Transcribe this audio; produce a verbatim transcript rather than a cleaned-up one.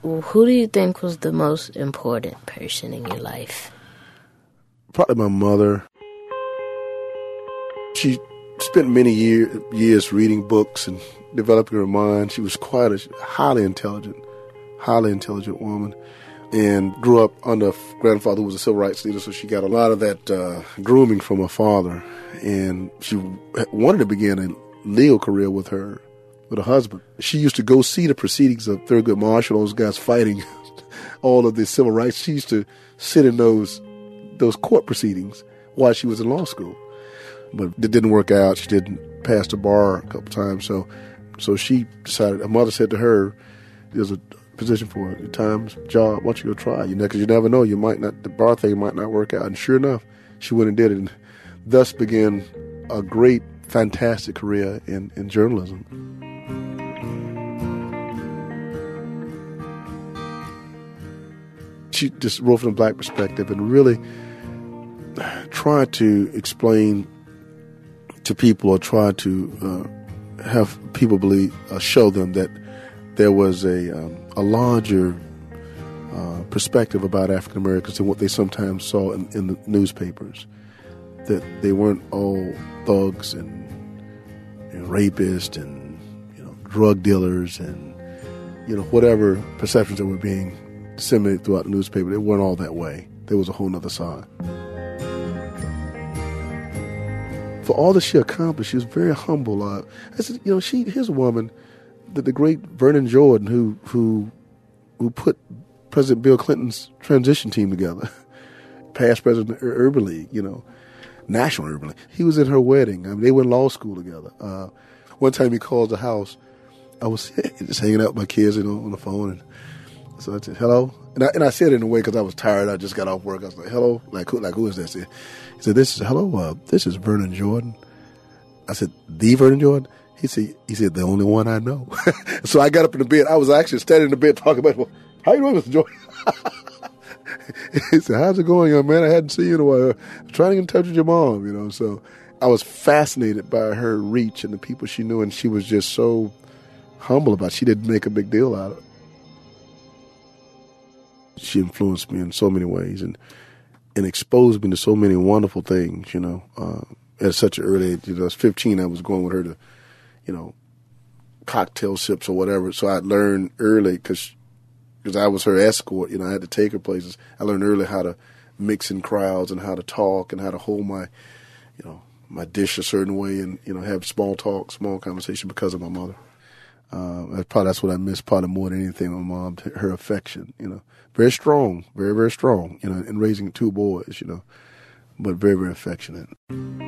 who do you think was the most important person in your life? Probably my mother. She spent many year, years reading books and developing her mind. She was quite a highly intelligent, highly intelligent woman, and grew up under a grandfather who was a civil rights leader, so she got a lot of that uh, grooming from her father. And she wanted to begin a legal career with her, with her husband. She used to go see the proceedings of Thurgood Marshall, those guys fighting all of the civil rights. She used to sit in those those court proceedings while she was in law school. But it didn't work out. She didn't pass the bar a couple times. So so she decided, her mother said to her, there's a position for a Times job, why don't you go try? You know, because you never know, you might not, the bar thing might not work out. And sure enough, she went and did it. And thus began a great, fantastic career in, in journalism. She just wrote from a black perspective and really tried to explain to people, or try to uh, have people believe, uh, show them that there was a um, a larger uh, perspective about African Americans than what they sometimes saw in, in the newspapers. That they weren't all thugs and, you know, rapists and, you know, drug dealers and, you know, whatever perceptions that were being disseminated throughout the newspaper. They weren't all that way. There was a whole other side. For all that she accomplished, she was very humble. Uh, I said, you know, she here's a woman, the, the great Vernon Jordan, who who who put President Bill Clinton's transition team together, past president of Urban League, you know, National Urban League. He was in her wedding. I mean, they went to law school together. Uh, one time he called the house. I was just hanging out with my kids, you know, on the phone, and so I said, hello. And I, and I said it in a way because I was tired. I just got off work. I was like, hello? Like, who, like, who is this? He said, this is, hello, uh, this is Vernon Jordan. I said, the Vernon Jordan? He said, he said, the only one I know. So I got up in the bed. I was actually standing in the bed talking about, well, how you doing, Mister Jordan? He said, how's it going, young man? I hadn't seen you in a while. I'm trying to get in touch with your mom, you know. So I was fascinated by her reach and the people she knew, and she was just so humble about it. She didn't make a big deal out of it. She influenced me in so many ways and and exposed me to so many wonderful things, you know. Uh, at such an early age, you know, I was fifteen, I was going with her to, you know, cocktail sips or whatever. So I learned early, because I was her escort, you know, I had to take her places. I learned early how to mix in crowds and how to talk and how to hold my, you know, my dish a certain way and, you know, have small talk, small conversation because of my mother. Uh, probably that's what I miss probably more than anything, my mom, her affection, you know. Very strong, very, very strong, you know, in raising two boys, you know, but very, very affectionate.